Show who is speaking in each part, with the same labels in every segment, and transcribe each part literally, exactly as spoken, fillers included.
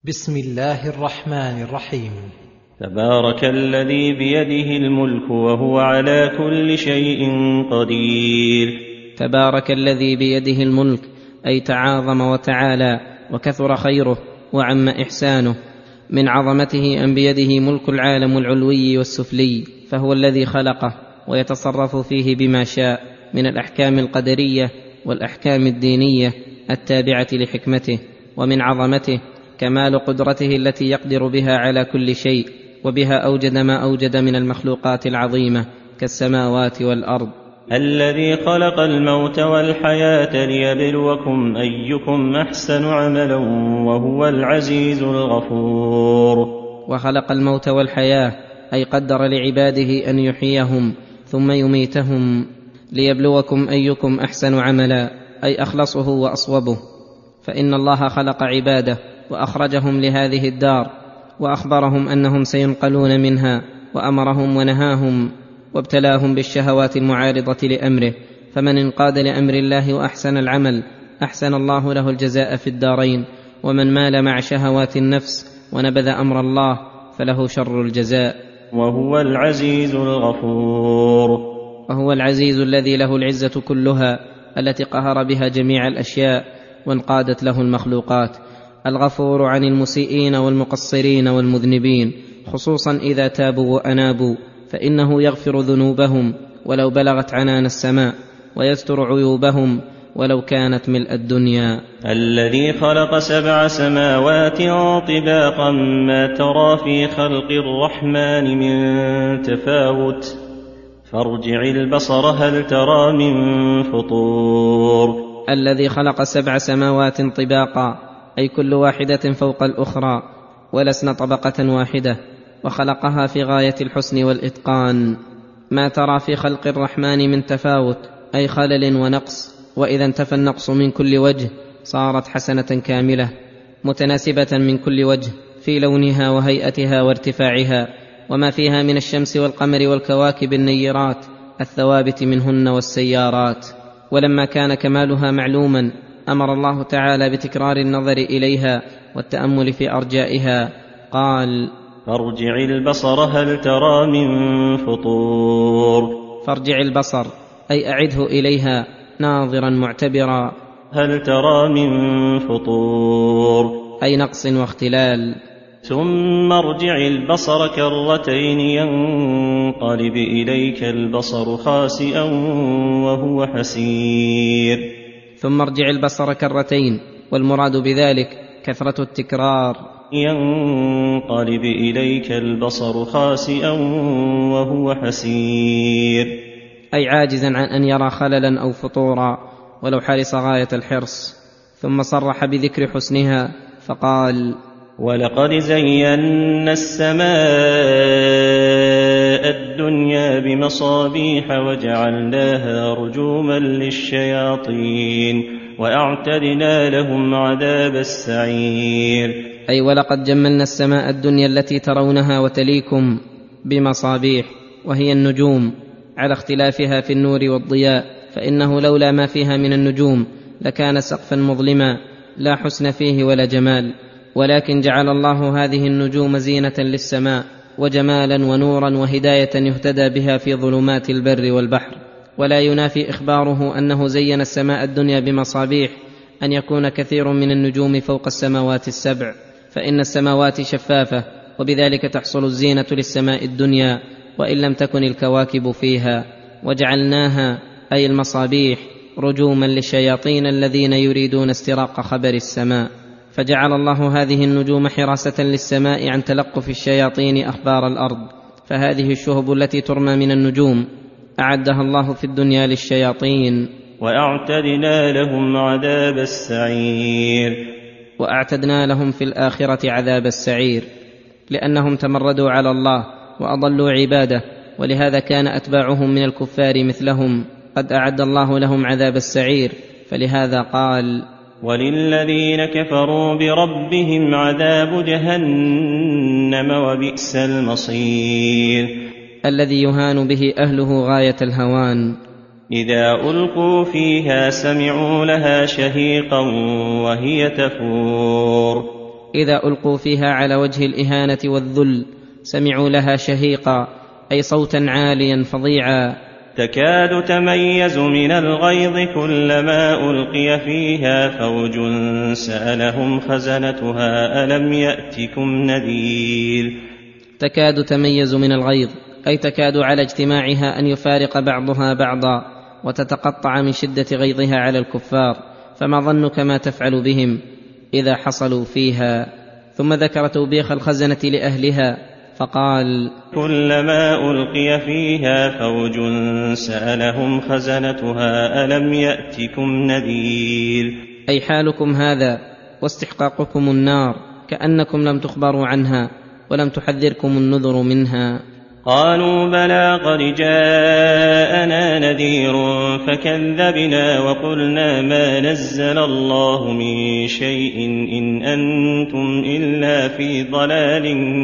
Speaker 1: بسم الله الرحمن الرحيم.
Speaker 2: تبارك الذي بيده الملك وهو على كل شيء قدير.
Speaker 3: تبارك الذي بيده الملك، أي تعاظم وتعالى وكثر خيره وعم إحسانه. من عظمته أن بيده ملك العالم العلوي والسفلي، فهو الذي خلقه ويتصرف فيه بما شاء من الأحكام القدرية والأحكام الدينية التابعة لحكمته. ومن عظمته كمال قدرته التي يقدر بها على كل شيء، وبها أوجد ما أوجد من المخلوقات العظيمة كالسماوات والأرض.
Speaker 2: الذي خلق الموت والحياة ليبلوكم أيكم أحسن عملا وهو العزيز الغفور.
Speaker 3: وخلق الموت والحياة، أي قدر لعباده أن يحييهم ثم يميتهم ليبلوكم أيكم أحسن عملا، أي أخلصه وأصوبه. فإن الله خلق عباده وأخرجهم لهذه الدار، وأخبرهم أنهم سينقلون منها، وأمرهم ونهاهم وابتلاهم بالشهوات المعارضة لأمره. فمن انقاد لأمر الله وأحسن العمل أحسن الله له الجزاء في الدارين، ومن مال مع شهوات النفس ونبذ أمر الله فله شر الجزاء.
Speaker 2: وهو العزيز الغفور.
Speaker 3: وهو العزيز الذي له العزة كلها، التي قهر بها جميع الأشياء وانقادت له المخلوقات. الغفور عن المسيئين والمقصرين والمذنبين، خصوصا إذا تابوا وأنابوا، فإنه يغفر ذنوبهم ولو بلغت عنان السماء، ويستر عيوبهم ولو كانت ملء الدنيا.
Speaker 2: الذي خلق سبع سماوات طباقا ما ترى في خلق الرحمن من تفاوت فارجع البصر هل ترى من فطور.
Speaker 3: الذي خلق سبع سماوات طباقا، أي كل واحدة فوق الأخرى ولسن طبقة واحدة، وخلقها في غاية الحسن والإتقان. ما ترى في خلق الرحمن من تفاوت، أي خلل ونقص، وإذا انتفى النقص من كل وجه صارت حسنة كاملة متناسبة من كل وجه في لونها وهيئتها وارتفاعها، وما فيها من الشمس والقمر والكواكب النيرات الثوابت منهن والسيارات. ولما كان كمالها معلوما أمر الله تعالى بتكرار النظر إليها والتأمل في أرجائها. قال:
Speaker 2: فارجع البصر هل ترى من فطور.
Speaker 3: فارجع البصر، أي أعده إليها ناظرا معتبرا.
Speaker 2: هل ترى من فطور،
Speaker 3: أي نقص واختلال.
Speaker 2: ثم ارجع البصر كرتين ينقلب إليك البصر خاسئا وهو حسير.
Speaker 3: ثم ارجع البصر كرتين، والمراد بذلك كثرة التكرار.
Speaker 2: ينقلب إليك البصر خاسئا وهو حسير،
Speaker 3: أي عاجزا عن أن يرى خللا أو فطورا ولو حرص غاية الحرص. ثم صرح بذكر حسنها فقال:
Speaker 2: ولقد زينا السماء الدنيا بمصابيح وجعلناها رجوما للشياطين وأعتدنا لهم عذاب السعير.
Speaker 3: أي ولقد جملنا السماء الدنيا التي ترونها وتليكم بمصابيح، وهي النجوم، على اختلافها في النور والضياء، فإنه لولا ما فيها من النجوم لكان سقفا مظلما لا حسن فيه ولا جمال، ولكن جعل الله هذه النجوم زينة للسماء وجمالا ونورا وهداية يهتدى بها في ظلمات البر والبحر. ولا ينافي إخباره أنه زين السماء الدنيا بمصابيح أن يكون كثير من النجوم فوق السماوات السبع، فإن السماوات شفافة، وبذلك تحصل الزينة للسماء الدنيا وإن لم تكن الكواكب فيها. وجعلناها، أي المصابيح، رجوما للشياطين الذين يريدون استراق خبر السماء. فجعل الله هذه النجوم حراسة للسماء عن تلقف الشياطين أخبار الأرض. فهذه الشهب التي ترمى من النجوم أعدها الله في الدنيا للشياطين.
Speaker 2: وأعتدنا لهم عذاب السعير.
Speaker 3: وأعتدنا لهم في الآخرة عذاب السعير، لأنهم تمردوا على الله وأضلوا عباده، ولهذا كان أتباعهم من الكفار مثلهم قد أعد الله لهم عذاب السعير. فلهذا قال:
Speaker 2: وللذين كفروا بربهم عذاب جهنم وبئس المصير.
Speaker 3: الذي يهان به أهله غاية الهوان.
Speaker 2: إذا ألقوا فيها سمعوا لها شهيقا وهي تفور.
Speaker 3: إذا ألقوا فيها على وجه الإهانة والذل سمعوا لها شهيقا، أي صوتا عاليا فظيعا.
Speaker 2: تكاد تميز من الغيظ كلما ألقي فيها فوج سألهم خزنتها ألم يأتكم نذير.
Speaker 3: تكاد تميز من الغيظ أي تكاد على اجتماعها أن يفارق بعضها بعضا وتتقطع من شدة غيظها على الكفار، فما ظنك ما تفعل بهم إذا حصلوا فيها. ثم ذكر توبيخ الخزنة لأهلها فقال:
Speaker 2: كلما ألقي فيها فوج سألهم خزنتها ألم يأتكم نذير،
Speaker 3: أي حالكم هذا واستحقاقكم النار كأنكم لم تخبروا عنها ولم تحذركم النذر منها.
Speaker 2: قالوا بلى قد جاءنا نذير فكذبنا وقلنا ما نزل الله من شيء إن أنتم إلا في ضلال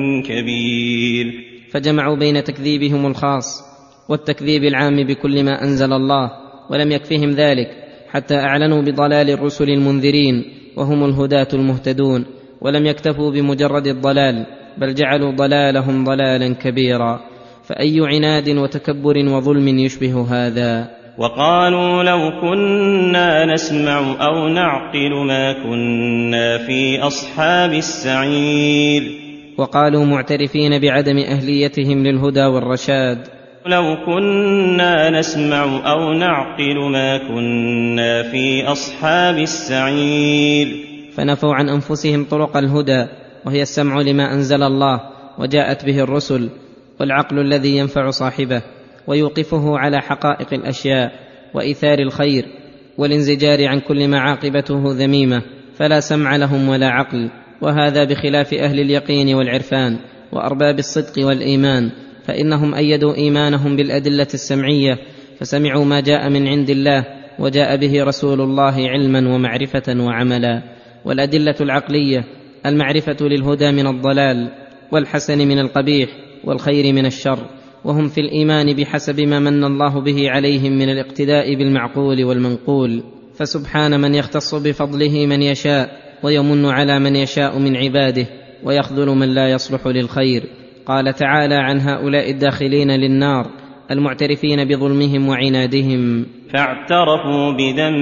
Speaker 2: كبير.
Speaker 3: فجمعوا بين تكذيبهم الخاص والتكذيب العام بكل ما أنزل الله، ولم يكفهم ذلك حتى أعلنوا بضلال الرسل المنذرين وهم الهداة المهتدون، ولم يكتفوا بمجرد الضلال بل جعلوا ضلالهم ضلالا كبيرا. فأي عناد وتكبر وظلم يشبه هذا؟
Speaker 2: وقالوا لو كنا نسمع أو نعقل ما كنا في أصحاب السعير.
Speaker 3: وقالوا معترفين بعدم أهليتهم للهدى والرشاد:
Speaker 2: لو كنا نسمع أو نعقل ما كنا في أصحاب السعير.
Speaker 3: فنفوا عن أنفسهم طرق الهدى وهي السمع لما أنزل الله وجاءت به الرسل، والعقل الذي ينفع صاحبه ويوقفه على حقائق الأشياء وإيثار الخير والانزجار عن كل ما عاقبته ذميمة، فلا سمع لهم ولا عقل. وهذا بخلاف أهل اليقين والعرفان وأرباب الصدق والإيمان، فإنهم أيدوا إيمانهم بالأدلة السمعية، فسمعوا ما جاء من عند الله وجاء به رسول الله علما ومعرفة وعملا. والأدلة العقلية المعرفة للهدى من الضلال والحسن من القبيح والخير من الشر، وهم في الإيمان بحسب ما من الله به عليهم من الاقتداء بالمعقول والمنقول. فسبحان من يختص بفضله من يشاء ويمن على من يشاء من عباده ويخذل من لا يصلح للخير. قال تعالى عن هؤلاء الداخلين للنار المعترفين بظلمهم وعنادهم:
Speaker 2: فاعترفوا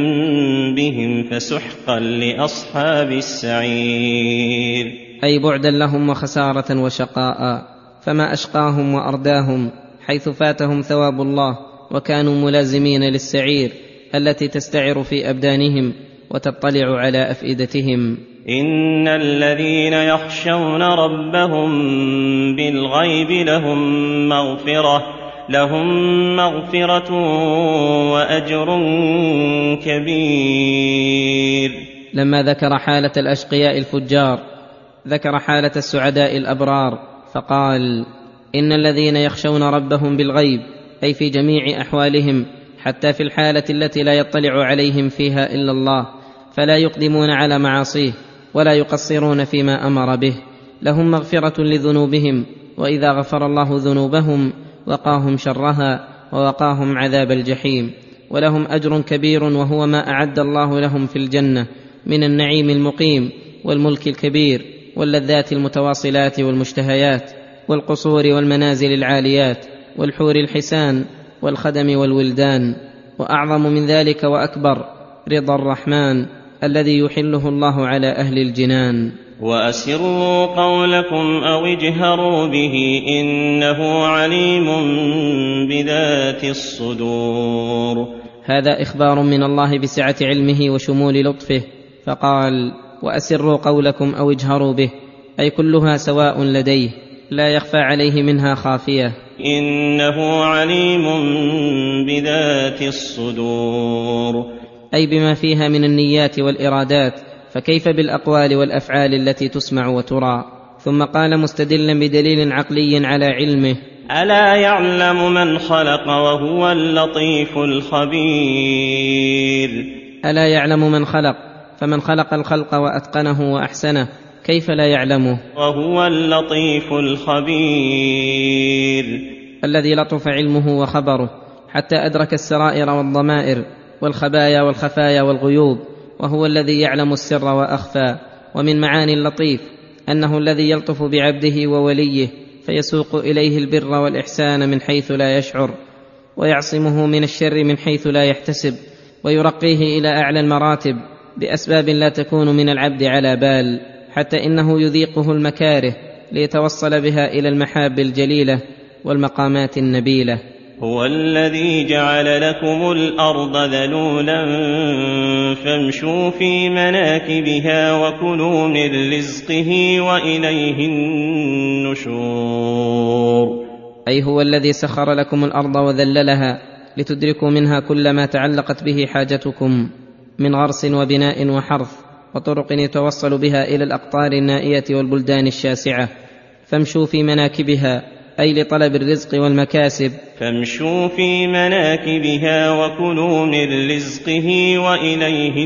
Speaker 2: بذنبهم فسحقا لأصحاب السعير.
Speaker 3: أي بعدا لهم وخسارة وشقاء، فما أشقاهم وأرداهم حيث فاتهم ثواب الله وكانوا ملازمين للسعير التي تستعر في أبدانهم وتطلع على أفئدتهم.
Speaker 2: إن الذين يخشون ربهم بالغيب لهم مغفرة لهم مغفرة وأجر كبير.
Speaker 3: لما ذكر حالة الأشقياء الفجار ذكر حالة السعداء الأبرار فقال: إن الذين يخشون ربهم بالغيب، أي في جميع أحوالهم حتى في الحالة التي لا يطلع عليهم فيها إلا الله، فلا يقدمون على معاصيه ولا يقصرون فيما أمر به، لهم مغفرة لذنوبهم، وإذا غفر الله ذنوبهم وقاهم شرها ووقاهم عذاب الجحيم، ولهم أجر كبير وهو ما أعد الله لهم في الجنة من النعيم المقيم والملك الكبير واللذات المتواصلات والمشتهيات والقصور والمنازل العاليات والحور الحسان والخدم والولدان. وأعظم من ذلك وأكبر رضا الرحمن الذي يحله الله على أهل الجنان.
Speaker 2: وأسروا قولكم أو اجهروا به إنه عليم بذات الصدور.
Speaker 3: هذا إخبار من الله بسعة علمه وشمول لطفه، فقال: وأسروا قولكم أو اجهروا به، أي كلها سواء لديه لا يخفى عليه منها خافية.
Speaker 2: إنه عليم بذات الصدور،
Speaker 3: أي بما فيها من النيات والإرادات، فكيف بالأقوال والأفعال التي تسمع وترى. ثم قال مستدلا بدليل عقلي على علمه:
Speaker 2: ألا يعلم من خلق وهو اللطيف الخبير.
Speaker 3: ألا يعلم من خلق، فمن خلق الخلق وأتقنه وأحسنه كيف لا يعلمه؟
Speaker 2: وهو اللطيف الخبير،
Speaker 3: الذي لطف علمه وخبره حتى أدرك السرائر والضمائر والخبايا والخفايا والغيوب، وهو الذي يعلم السر وأخفى. ومن معاني اللطيف أنه الذي يلطف بعبده ووليه فيسوق إليه البر والإحسان من حيث لا يشعر، ويعصمه من الشر من حيث لا يحتسب، ويرقيه إلى أعلى المراتب بأسباب لا تكون من العبد على بال، حتى إنه يذيقه المكاره ليتوصل بها إلى المحاب الجليلة والمقامات النبيلة.
Speaker 2: هو الذي جعل لكم الأرض ذلولا فامشوا في مناكبها وكلوا من رزقه وإليه النشور.
Speaker 3: أي هو الذي سخر لكم الأرض وذللها لتدركوا منها كل ما تعلقت به حاجتكم من غرس وبناء وحرث وطرق يتوصل بها إلى الأقطار النائية والبلدان الشاسعة. فامشوا في مناكبها أي لطلب الرزق والمكاسب.
Speaker 2: فامشوا في مناكبها وكلوا من رزقه وإليه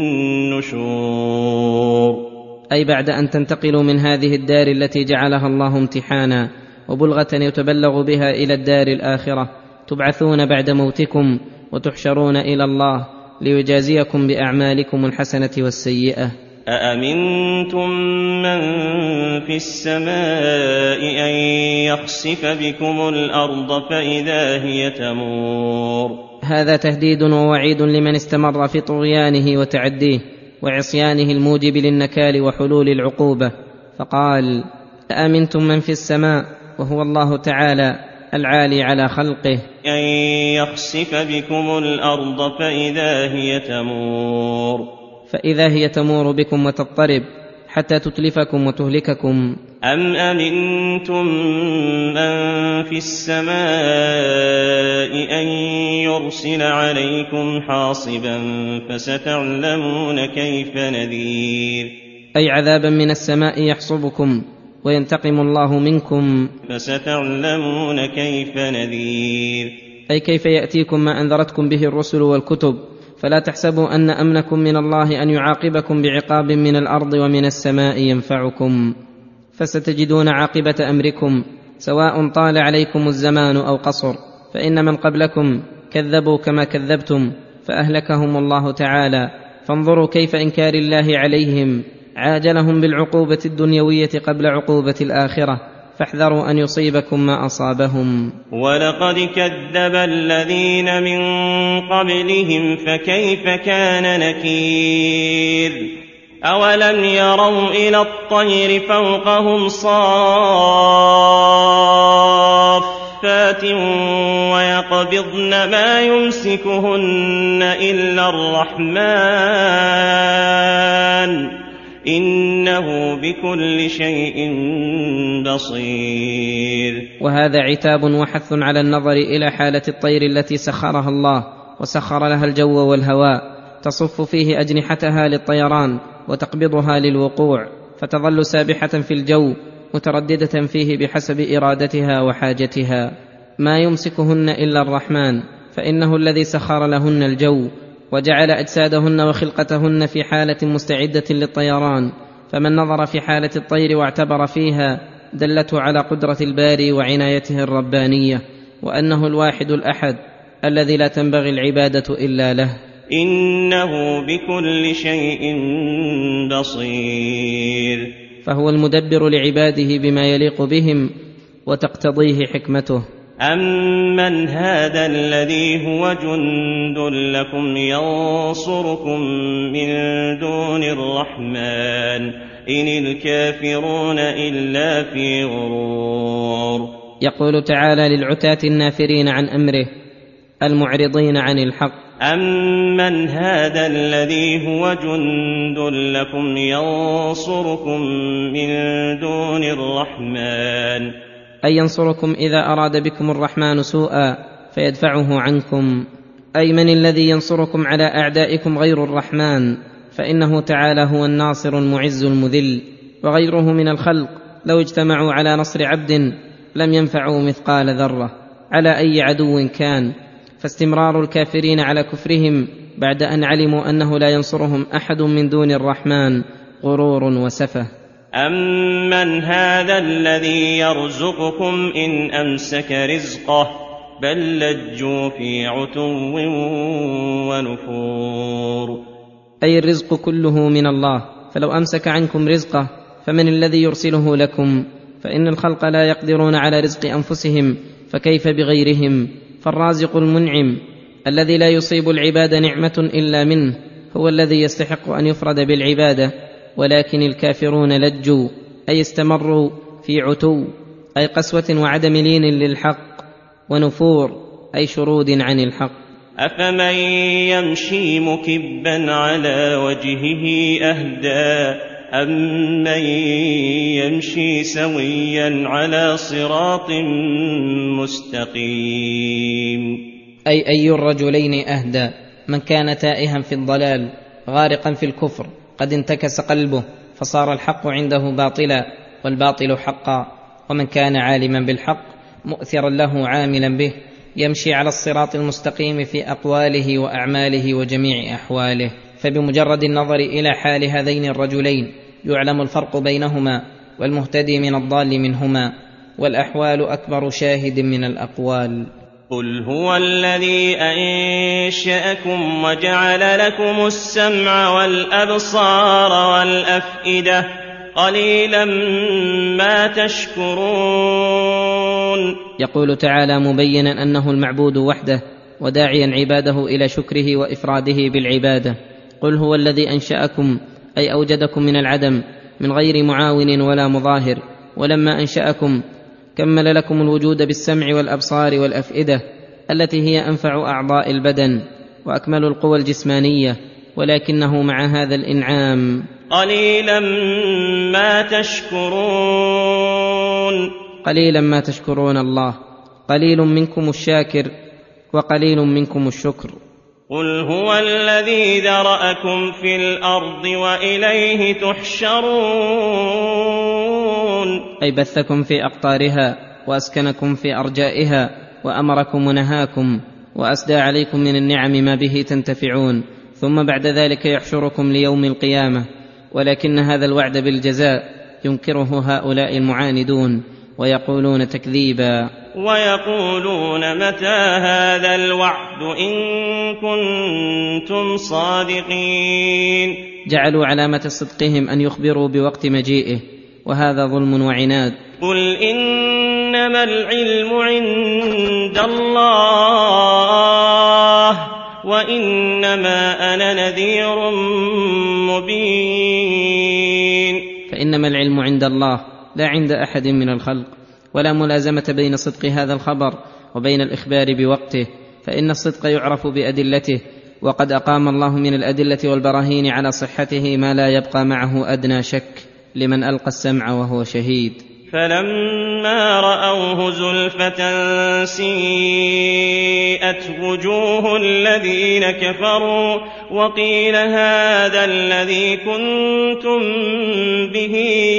Speaker 2: النشور.
Speaker 3: أي بعد أن تنتقلوا من هذه الدار التي جعلها الله امتحانا وبلغة يتبلغ بها إلى الدار الآخرة، تبعثون بعد موتكم وتحشرون إلى الله ليجازيكم بأعمالكم الحسنة والسيئة.
Speaker 2: أأمنتم من في السماء أن يخسف بكم الأرض فإذا هي تمور.
Speaker 3: هذا تهديد ووعيد لمن استمر في طغيانه وتعديه وعصيانه الموجب للنكال وحلول العقوبة، فقال: أأمنتم من في السماء، وهو الله تعالى العالي على خلقه،
Speaker 2: أن يخسف بكم الأرض فإذا هي تمور.
Speaker 3: فإذا هي تمور بكم وتضطرب حتى تتلفكم وتهلككم.
Speaker 2: أم أمنتم من في السماء أن يرسل عليكم حاصبا فستعلمون كيف نذير.
Speaker 3: أي عذابا من السماء يحصبكم وينتقم الله منكم،
Speaker 2: فستعلمون كيف نذير.
Speaker 3: أي كيف يأتيكم ما أنذرتكم به الرسل والكتب، فلا تحسبوا أن أمنكم من الله أن يعاقبكم بعقاب من الأرض ومن السماء ينفعكم، فستجدون عاقبة أمركم سواء طال عليكم الزمان أو قصر، فإن من قبلكم كذبوا كما كذبتم فأهلكهم الله تعالى. فانظروا كيف إنكار الله عليهم عاجلهم بالعقوبة الدنيوية قبل عقوبة الآخرة، فاحذروا أن يصيبكم ما أصابهم.
Speaker 2: ولقد كذب الذين من قبلهم فكيف كان نكير. أولم يروا إلى الطير فوقهم صافات ويقبضن ما يمسكهن إلا الرحمن إنه بكل شيء بصير.
Speaker 3: وهذا عتاب وحث على النظر إلى حالة الطير التي سخرها الله وسخر لها الجو والهواء، تصف فيه أجنحتها للطيران وتقبضها للوقوع، فتظل سابحة في الجو مترددة فيه بحسب إرادتها وحاجتها. ما يمسكهن إلا الرحمن، فإنه الذي سخر لهن الجو وجعل أجسادهن وخلقتهن في حالة مستعدة للطيران، فمن نظر في حالة الطير واعتبر فيها دلته على قدرة الباري وعنايته الربانية، وأنه الواحد الأحد الذي لا تنبغي العبادة إلا له.
Speaker 2: إنه بكل شيء بصير.
Speaker 3: فهو المدبر لعباده بما يليق بهم وتقتضيه حكمته.
Speaker 2: أمن هذا الذي هو جند لكم ينصركم من دون الرحمن إن الكافرون إلا في غرور.
Speaker 3: يقول تعالى للعتاة النافرين عن أمره المعرضين عن الحق:
Speaker 2: أمن هذا الذي هو جند لكم ينصركم من دون الرحمن،
Speaker 3: أي ينصركم إذا أراد بكم الرحمن سوءا فيدفعه عنكم. أي من الذي ينصركم على أعدائكم غير الرحمن، فإنه تعالى هو الناصر المعز المذل، وغيره من الخلق لو اجتمعوا على نصر عبد لم ينفعوا مثقال ذرة على أي عدو كان. فاستمرار الكافرين على كفرهم بعد أن علموا أنه لا ينصرهم أحد من دون الرحمن غرور وسفه.
Speaker 2: أمن هذا الذي يرزقكم إن أمسك رزقه بل لجوا في عتو ونفور.
Speaker 3: أي الرزق كله من الله، فلو أمسك عنكم رزقه فمن الذي يرسله لكم؟ فإن الخلق لا يقدرون على رزق أنفسهم، فكيف بغيرهم؟ فالرازق المنعم الذي لا يصيب العباد نعمة إلا منه هو الذي يستحق أن يفرد بالعبادة. ولكن الكافرون لجوا، أي استمروا في عتو، أي قسوة وعدم لين للحق، ونفور، أي شرود عن الحق.
Speaker 2: أفمن يمشي مكبا على وجهه أهدى أمن يمشي سويا على صراط مستقيم.
Speaker 3: أي أي الرجلين أهدى؟ من كان تائها في الضلال غارقا في الكفر قد انتكس قلبه فصار الحق عنده باطلا والباطل حقا، ومن كان عالما بالحق مؤثرا له عاملا به يمشي على الصراط المستقيم في أقواله وأعماله وجميع أحواله. فبمجرد النظر إلى حال هذين الرجلين يعلم الفرق بينهما، والمهتدي من الضال منهما، والأحوال أكبر شاهد من الأقوال.
Speaker 2: قل هو الذي أنشأكم وجعل لكم السمع والأبصار والأفئدة قليلا ما تشكرون.
Speaker 3: يقول تعالى مبينا أنه المعبود وحده وداعيا عباده إلى شكره وإفراده بالعبادة. قل هو الذي أنشأكم، أي أوجدكم من العدم من غير معاون ولا مظاهر، ولما أنشأكم كمل لكم الوجود بالسمع والأبصار والأفئدة التي هي أنفع أعضاء البدن وأكمل القوى الجسمانية، ولكنه مع هذا الإنعام
Speaker 2: قليلا ما تشكرون.
Speaker 3: قليلا ما تشكرون الله، قليل منكم الشاكر وقليل منكم الشكر.
Speaker 2: قل هو الذي ذرأكم في الأرض وإليه تحشرون.
Speaker 3: أي بثكم في أقطارها وأسكنكم في أرجائها وأمركم ونهاكم وأسدى عليكم من النعم ما به تنتفعون، ثم بعد ذلك يحشركم ليوم القيامة. ولكن هذا الوعد بالجزاء ينكره هؤلاء المعاندون ويقولون تكذيبا،
Speaker 2: ويقولون متى هذا الوعد إن كنتم صادقين.
Speaker 3: جعلوا علامة صدقهم أن يخبروا بوقت مجيئه، وهذا ظلم وعناد.
Speaker 2: قل إنما العلم عند الله وإنما أنا نذير مبين.
Speaker 3: فإنما العلم عند الله لا عند أحد من الخلق، ولا ملازمة بين صدق هذا الخبر وبين الإخبار بوقته، فإن الصدق يعرف بأدلته، وقد أقام الله من الأدلة والبراهين على صحته ما لا يبقى معه أدنى شك لمن ألقى السمع وهو شهيد.
Speaker 2: فلما رأوه زلفة سيئت وجوه الذين كفروا وقيل هذا الذي كنتم به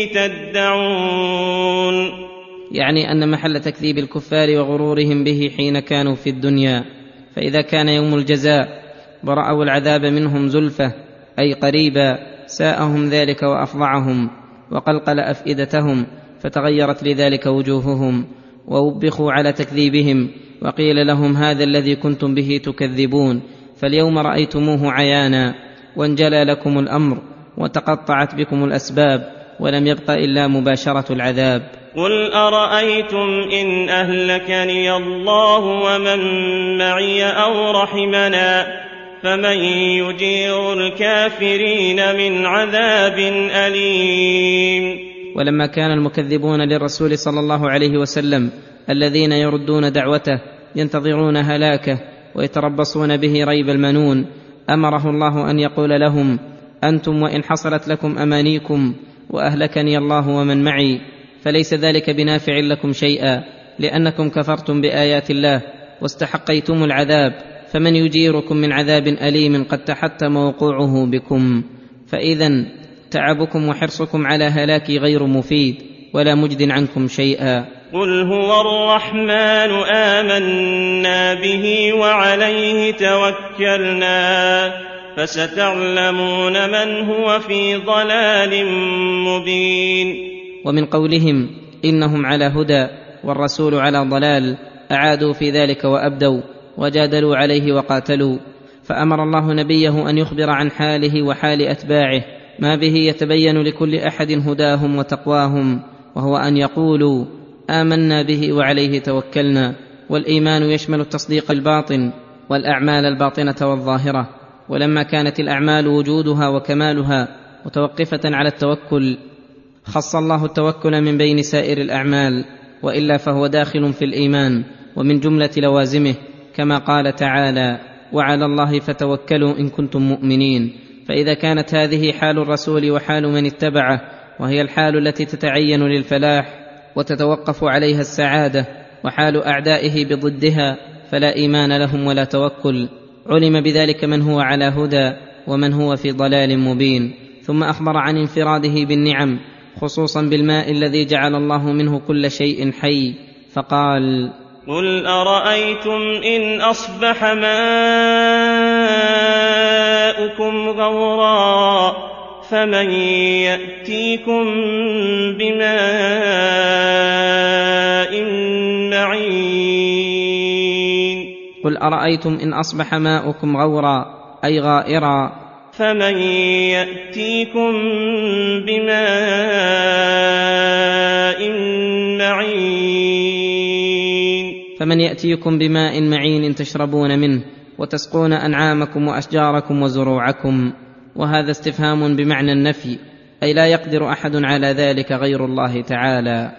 Speaker 2: تدعون.
Speaker 3: يعني أن محل تكذيب الكفار وغرورهم به حين كانوا في الدنيا، فإذا كان يوم الجزاء ورأوا العذاب منهم زلفة أي قريبا ساءهم ذلك وأفظعهم وقلقل أفئدتهم، فتغيرت لذلك وجوههم ووبخوا على تكذيبهم، وقيل لهم هذا الذي كنتم به تكذبون، فاليوم رأيتموه عيانا وانجلى لكم الأمر وتقطعت بكم الأسباب ولم يبق إلا مباشرة العذاب.
Speaker 2: قل أرأيتم إن أهلكني الله ومن معي أو رحمنا فمن يجير الكافرين من عذاب أليم.
Speaker 3: ولما كان المكذبون للرسول صلى الله عليه وسلم الذين يردون دعوته ينتظرون هلاكه ويتربصون به ريب المنون، أمره الله أن يقول لهم أنتم وإن حصلت لكم أمانيكم وأهلكني الله ومن معي فليس ذلك بنافع لكم شيئا، لأنكم كفرتم بآيات الله واستحقيتم العذاب، فمن يجيركم من عذاب أليم قد تحتم وقوعه بكم. فإذن تعبكم وحرصكم على هلاكي غير مفيد ولا مجد عنكم شيئا.
Speaker 2: قل هو الرحمن آمنا به وعليه توكلنا فستعلمون من هو في ضلال مبين.
Speaker 3: ومن قولهم إنهم على هدى والرسول على ضلال أعادوا في ذلك وأبدوا وجادلوا عليه وقاتلوا، فأمر الله نبيه أن يخبر عن حاله وحال أتباعه ما به يتبين لكل احد هداهم وتقواهم، وهو ان يقولوا آمنا به وعليه توكلنا. والايمان يشمل التصديق الباطن والاعمال الباطنه والظاهره. ولما كانت الاعمال وجودها وكمالها متوقفه على التوكل، خص الله التوكل من بين سائر الاعمال، والا فهو داخل في الايمان ومن جمله لوازمه، كما قال تعالى: وعلى الله فتوكلوا ان كنتم مؤمنين. فاذا كانت هذه حال الرسول وحال من اتبعه، وهي الحال التي تتعين للفلاح وتتوقف عليها السعاده، وحال اعدائه بضدها، فلا ايمان لهم ولا توكل. علم بذلك من هو على هدى ومن هو في ضلال مبين. ثم اخبر عن انفراده بالنعم، خصوصا بالماء الذي جعل الله منه كل شيء حي، فقال:
Speaker 2: قل أرأيتم إن أصبح ماؤكم غورا فمن يأتيكم بماء معين.
Speaker 3: قل أرأيتم إن أصبح ماؤكم غورا أي غائرا،
Speaker 2: فمن يأتيكم بماء معين.
Speaker 3: فمن يأتيكم بماء معين تشربون منه وتسقون أنعامكم وأشجاركم وزروعكم. وهذا استفهام بمعنى النفي، أي لا يقدر أحد على ذلك غير الله تعالى.